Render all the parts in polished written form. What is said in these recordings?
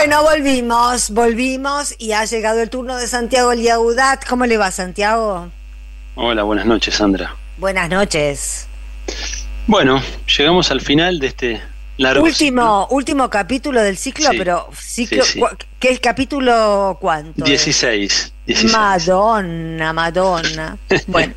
Bueno, volvimos y ha llegado el turno de Santiago Liaudat. ¿Cómo le va, Santiago? Hola, buenas noches, Sandra. Buenas noches. Bueno, llegamos al final de este largo ciclo. Último capítulo del ciclo, Sí, pero ciclo, sí. ¿qué es cuánto? 16. Madonna. Bueno.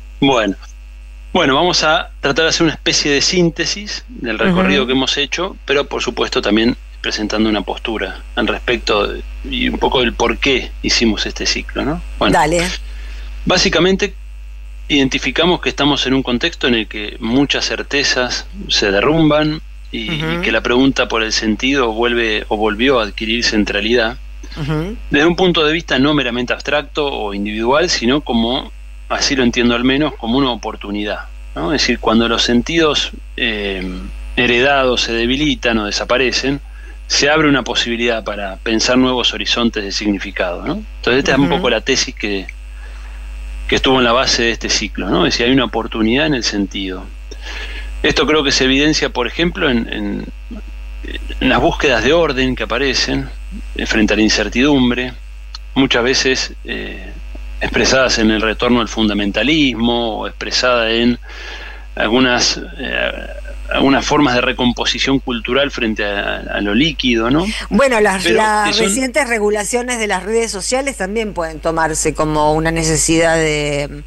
Bueno, vamos a tratar de hacer una especie de síntesis del recorrido que hemos hecho, pero por supuesto también presentando una postura al respecto y un poco del por qué hicimos este ciclo, ¿no? Bueno, Dale. básicamente identificamos que estamos en un contexto en el que muchas certezas se derrumban y que la pregunta por el sentido volvió a adquirir centralidad desde un punto de vista no meramente abstracto o individual, sino como, así lo entiendo al menos, como una oportunidad, ¿no? Es decir, cuando los sentidos heredados se debilitan o desaparecen, se abre una posibilidad para pensar nuevos horizontes de significado, ¿no? Entonces esta es un poco la tesis que estuvo en la base de este ciclo, ¿no? Es decir, hay una oportunidad en el sentido. Esto creo que se evidencia, por ejemplo, en las búsquedas de orden que aparecen frente a la incertidumbre, muchas veces expresadas en el retorno al fundamentalismo o expresada en algunas formas de recomposición cultural frente a lo líquido, ¿no? Bueno, las recientes regulaciones de las redes sociales también pueden tomarse como una necesidad de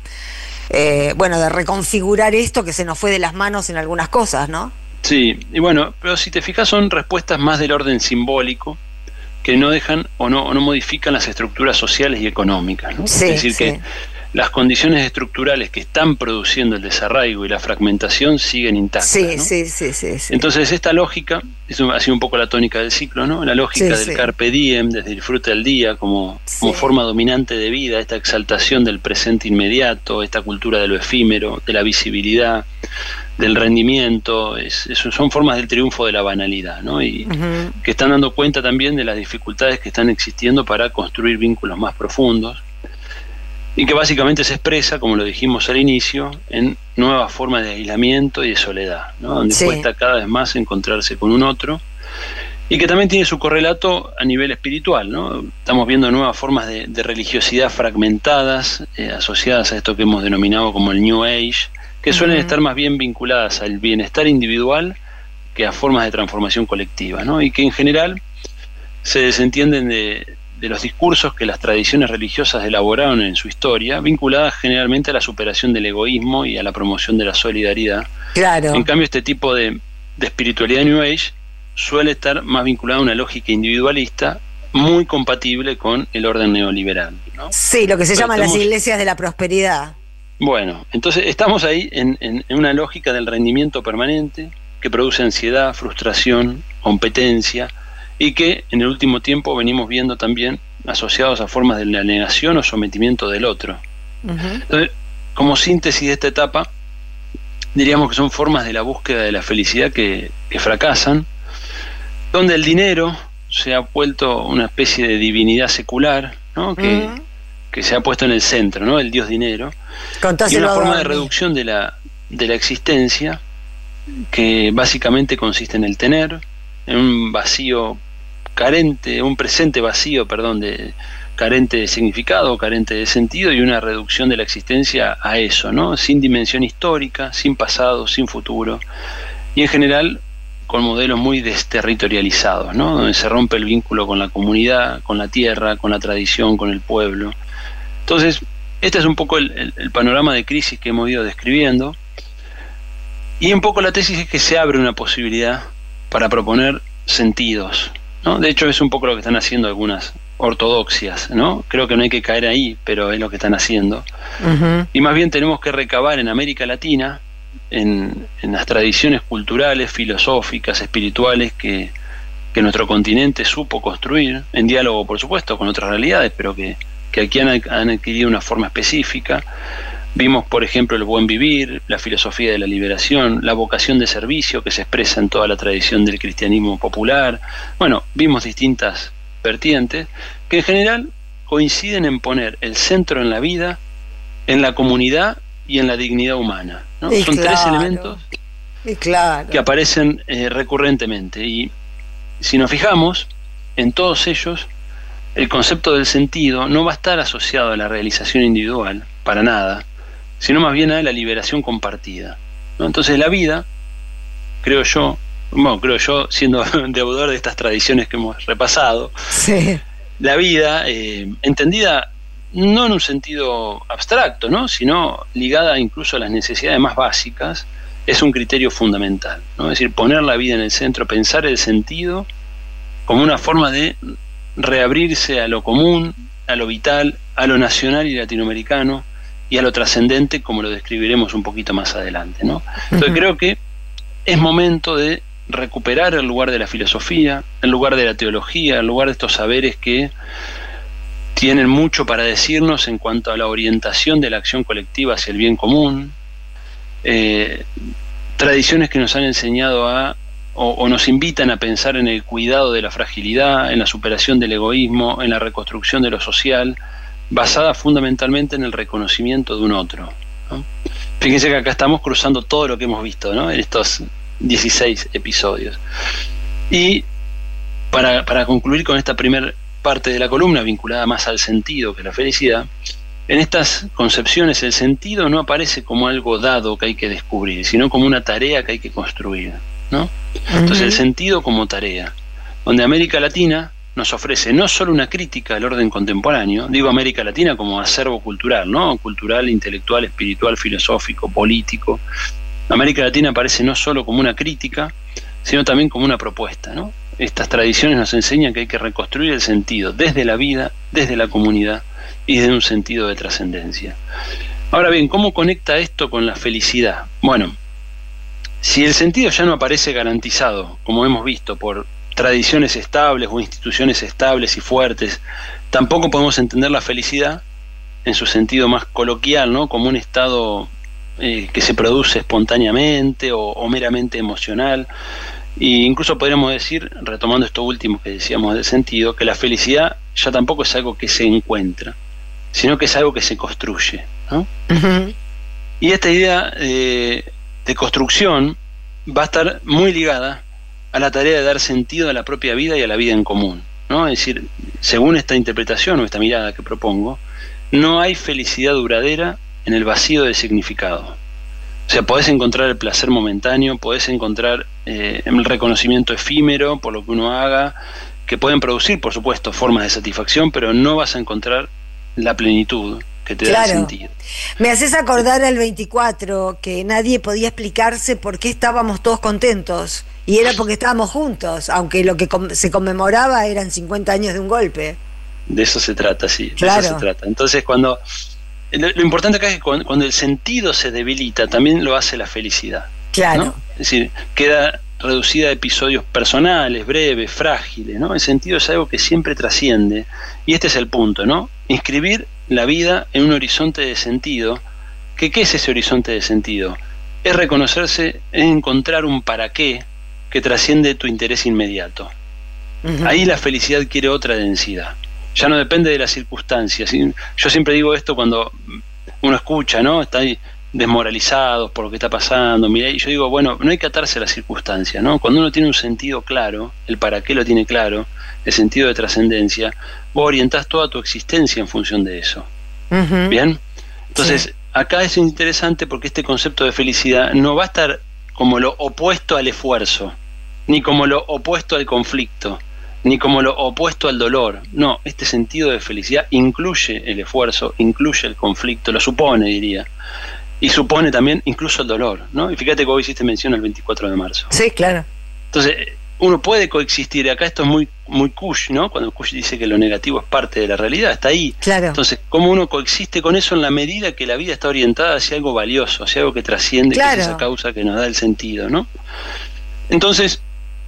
reconfigurar esto que se nos fue de las manos en algunas cosas, ¿no? Sí, y bueno, pero si te fijas son respuestas más del orden simbólico que no dejan o no modifican las estructuras sociales y económicas, ¿no? Sí, es decir, que las condiciones estructurales que están produciendo el desarraigo y la fragmentación siguen intactas, ¿no? Sí. Entonces esta lógica, eso ha sido un poco la tónica del ciclo, ¿no? La lógica del carpe diem, desde el disfrute del día como forma dominante de vida, esta exaltación del presente inmediato, esta cultura de lo efímero, de la visibilidad, del rendimiento, son formas del triunfo de la banalidad, ¿no? Y que están dando cuenta también de las dificultades que están existiendo para construir vínculos más profundos, y que básicamente se expresa, como lo dijimos al inicio, en nuevas formas de aislamiento y de soledad, ¿no? Donde cuesta cada vez más encontrarse con un otro, y que también tiene su correlato a nivel espiritual, ¿no? Estamos viendo nuevas formas de religiosidad fragmentadas, asociadas a esto que hemos denominado como el New Age, que suelen estar más bien vinculadas al bienestar individual que a formas de transformación colectiva, ¿no? Y que en general se desentienden de los discursos que las tradiciones religiosas elaboraron en su historia, vinculadas generalmente a la superación del egoísmo y a la promoción de la solidaridad. Claro. En cambio, este tipo de espiritualidad New Age suele estar más vinculada a una lógica individualista muy compatible con el orden neoliberal, ¿no? Sí, lo que se llaman las iglesias de la prosperidad. Bueno, entonces estamos ahí en una lógica del rendimiento permanente que produce ansiedad, frustración, competencia, y que en el último tiempo venimos viendo también asociados a formas de la negación o sometimiento del otro. Entonces, como síntesis de esta etapa, diríamos que son formas de la búsqueda de la felicidad que fracasan, donde el dinero se ha vuelto una especie de divinidad secular, ¿no? Que se ha puesto en el centro, ¿no? El dios dinero. Y una forma de reducción de la existencia que básicamente consiste en el tener, en un vacío carente, un presente vacío, carente de significado, carente de sentido, y una reducción de la existencia a eso, ¿no? Sin dimensión histórica, sin pasado, sin futuro, y en general con modelos muy desterritorializados, ¿no? Donde se rompe el vínculo con la comunidad, con la tierra, con la tradición, con el pueblo. Entonces, este es un poco el panorama de crisis que hemos ido describiendo, y un poco la tesis es que se abre una posibilidad para proponer sentidos, ¿no? De hecho, es un poco lo que están haciendo algunas ortodoxias, ¿no? Creo que no hay que caer ahí, pero es lo que están haciendo. Y más bien tenemos que recabar en América Latina, en las tradiciones culturales, filosóficas, espirituales que nuestro continente supo construir, en diálogo, por supuesto, con otras realidades, pero que aquí han adquirido una forma específica. Vimos, por ejemplo, el buen vivir, la filosofía de la liberación, la vocación de servicio que se expresa en toda la tradición del cristianismo popular. Bueno, vimos distintas vertientes que en general coinciden en poner el centro en la vida, en la comunidad y en la dignidad humana, ¿no? Son tres elementos que aparecen recurrentemente. Y si nos fijamos, en todos ellos el concepto del sentido no va a estar asociado a la realización individual, para nada, sino más bien a la liberación compartida, ¿no? Entonces la vida, creo yo, siendo deudor de estas tradiciones que hemos repasado, sí. La vida, entendida no en un sentido abstracto, ¿no?, sino ligada incluso a las necesidades más básicas, es un criterio fundamental, ¿no? Es decir, poner la vida en el centro, pensar el sentido como una forma de reabrirse a lo común, a lo vital, a lo nacional y latinoamericano, y a lo trascendente, como lo describiremos un poquito más adelante, ¿no? Entonces creo que es momento de recuperar el lugar de la filosofía, el lugar de la teología, el lugar de estos saberes que tienen mucho para decirnos en cuanto a la orientación de la acción colectiva hacia el bien común, tradiciones que nos han enseñado o nos invitan a pensar en el cuidado de la fragilidad, en la superación del egoísmo, en la reconstrucción de lo social, basada fundamentalmente en el reconocimiento de un otro, ¿no? Fíjense que acá estamos cruzando todo lo que hemos visto, ¿no?, en estos 16 episodios. Y para concluir con esta primera parte de la columna, vinculada más al sentido que a la felicidad, en estas concepciones el sentido no aparece como algo dado que hay que descubrir, sino como una tarea que hay que construir, ¿no? Entonces el sentido como tarea, donde América Latina nos ofrece no solo una crítica al orden contemporáneo, digo América Latina como acervo cultural, ¿no?, cultural, intelectual, espiritual, filosófico, político. América Latina aparece no solo como una crítica, sino también como una propuesta, ¿no? Estas tradiciones nos enseñan que hay que reconstruir el sentido desde la vida, desde la comunidad y desde un sentido de trascendencia. Ahora bien, ¿cómo conecta esto con la felicidad? Bueno, si el sentido ya no aparece garantizado, como hemos visto, por tradiciones estables o instituciones estables y fuertes, tampoco podemos entender la felicidad en su sentido más coloquial, ¿no?, como un estado que se produce espontáneamente o meramente emocional. E incluso podríamos decir, retomando esto último que decíamos del sentido, que la felicidad ya tampoco es algo que se encuentra, sino que es algo que se construye, ¿no? Y esta idea de construcción va a estar muy ligada a la tarea de dar sentido a la propia vida y a la vida en común, ¿no? Es decir, según esta interpretación o esta mirada que propongo, no hay felicidad duradera en el vacío de significado. O sea, podés encontrar el placer momentáneo, podés encontrar el reconocimiento efímero por lo que uno haga, que pueden producir, por supuesto, formas de satisfacción, pero no vas a encontrar la plenitud que te da sentido. Me haces acordar al 24, que nadie podía explicarse por qué estábamos todos contentos, y era porque estábamos juntos, aunque lo que se conmemoraba eran 50 años de un golpe. De eso se trata, sí, claro. De eso se trata. Entonces, cuando lo importante acá es que cuando el sentido se debilita, también lo hace la felicidad. Claro. ¿No? Es decir, queda reducida a episodios personales, breves, frágiles, ¿no? El sentido es algo que siempre trasciende, y este es el punto, ¿no? Inscribir la vida en un horizonte de sentido. ¿Qué es ese horizonte de sentido? Es reconocerse, es encontrar un para qué que trasciende tu interés inmediato. Ahí la felicidad adquiere otra densidad. Ya no depende de las circunstancias. Yo siempre digo esto cuando uno escucha, ¿no?, está ahí desmoralizados por lo que está pasando, mira, y yo digo, bueno, no hay que atarse a las circunstancias, ¿no? Cuando uno tiene un sentido claro, el para qué lo tiene claro, el sentido de trascendencia, vos orientás toda tu existencia en función de eso. ¿Bien? Entonces, acá es interesante porque este concepto de felicidad no va a estar como lo opuesto al esfuerzo, ni como lo opuesto al conflicto, ni como lo opuesto al dolor. No, este sentido de felicidad incluye el esfuerzo, incluye el conflicto, lo supone, diría. Y supone también incluso el dolor, ¿no? Y fíjate que vos hiciste mención al 24 de marzo. Sí, claro. Entonces, uno puede coexistir. Acá esto es muy Kush, ¿no? Cuando Kush dice que lo negativo es parte de la realidad, está ahí. Claro. Entonces, ¿cómo uno coexiste con eso en la medida que la vida está orientada hacia algo valioso, hacia algo que trasciende, claro, que es esa causa que nos da el sentido, ¿no? Entonces,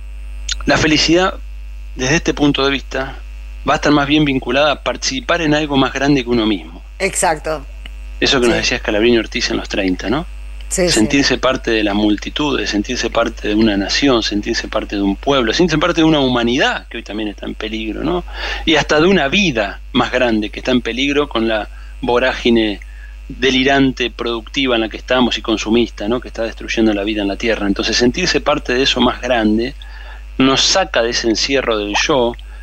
la felicidad, desde este punto de vista, va a estar más bien vinculada a participar en algo más grande que uno mismo. Exacto. Eso que nos decía Scalabrini Ortiz en los 30, ¿no? Sí, sentirse parte de la multitud, sentirse parte de una nación, sentirse parte de un pueblo, sentirse parte de una humanidad que hoy también está en peligro, ¿no? Y hasta de una vida más grande que está en peligro con la vorágine delirante, productiva en la que estamos y consumista, ¿no?, que está destruyendo la vida en la Tierra. Entonces, sentirse parte de eso más grande nos saca de ese encierro del yo,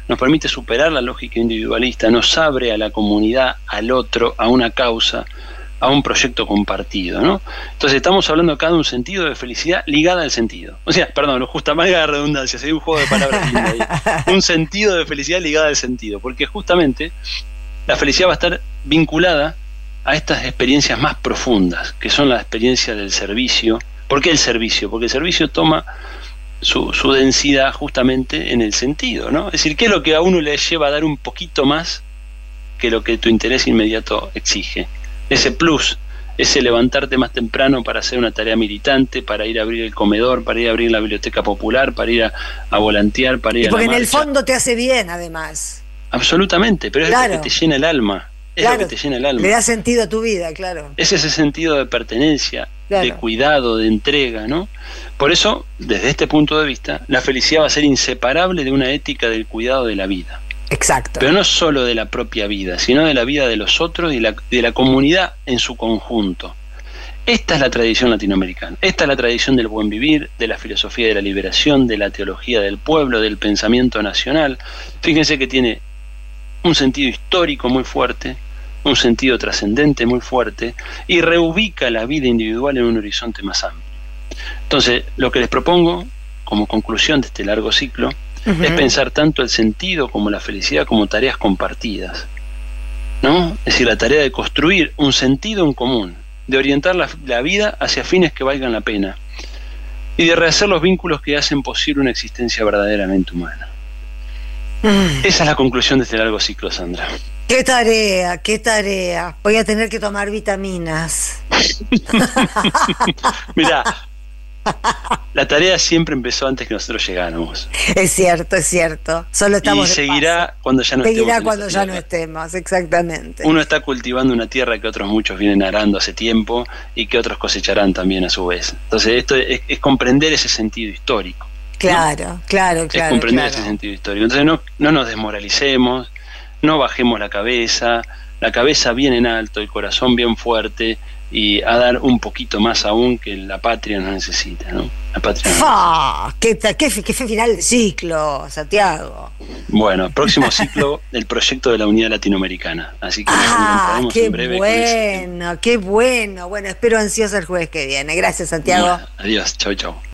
nos permite superar la lógica individualista, nos abre a la comunidad, al otro, a una causa, a un proyecto compartido, ¿no? Entonces estamos hablando acá de un sentido de felicidad ligada al sentido. O sea, perdón, justa valga la redundancia, sería un juego de palabras lindo ahí. Un sentido de felicidad ligada al sentido, porque justamente la felicidad va a estar vinculada a estas experiencias más profundas, que son la experiencia del servicio. ¿Por qué el servicio? Porque el servicio toma su densidad justamente en el sentido, ¿no? Es decir, ¿qué es lo que a uno le lleva a dar un poquito más que lo que tu interés inmediato exige? Ese plus, ese levantarte más temprano para hacer una tarea militante, para ir a abrir el comedor, para ir a abrir la biblioteca popular, para ir a volantear, para ir a la marcha. Porque en el fondo te hace bien, además. Absolutamente, pero es lo que te llena el alma. Es lo que te llena el alma. Le da sentido a tu vida, claro. Es ese sentido de pertenencia, de cuidado, de entrega, ¿no? Por eso, desde este punto de vista, la felicidad va a ser inseparable de una ética del cuidado de la vida. Exacto. Pero no solo de la propia vida, sino de la vida de los otros y de la comunidad en su conjunto. Esta es la tradición latinoamericana, esta es la tradición del buen vivir, de la filosofía de la liberación, de la teología del pueblo, del pensamiento nacional. Fíjense que tiene un sentido histórico muy fuerte, un sentido trascendente muy fuerte, y reubica la vida individual en un horizonte más amplio. Entonces, lo que les propongo, como conclusión de este largo ciclo, es pensar tanto el sentido como la felicidad como tareas compartidas, ¿no? Es decir, la tarea de construir un sentido en común, de orientar la vida hacia fines que valgan la pena, y de rehacer los vínculos que hacen posible una existencia verdaderamente humana. Esa es la conclusión de este largo ciclo, Sandra. ¡Qué tarea! ¡Qué tarea! Voy a tener que tomar vitaminas. Mirá, la tarea siempre empezó antes que nosotros llegáramos. Es cierto, es cierto. Solo estamos y seguirá cuando ya no estemos. Seguirá cuando ya no estemos, exactamente. Uno está cultivando una tierra que otros muchos vienen arando hace tiempo y que otros cosecharán también a su vez. Entonces esto es comprender ese sentido histórico. Claro, ¿no? claro. Es comprender ese sentido histórico. Entonces no nos desmoralicemos, no bajemos la cabeza bien en alto, el corazón bien fuerte, y a dar un poquito más aún que la patria nos necesita, ¿no? La patria ¡Qué final de ciclo, Santiago! Bueno, próximo ciclo, el proyecto de la unidad latinoamericana. Así que nos encontraremos en breve. Qué bueno. Bueno, espero ansiosa el jueves que viene. Gracias, Santiago. Bueno, adiós, chau.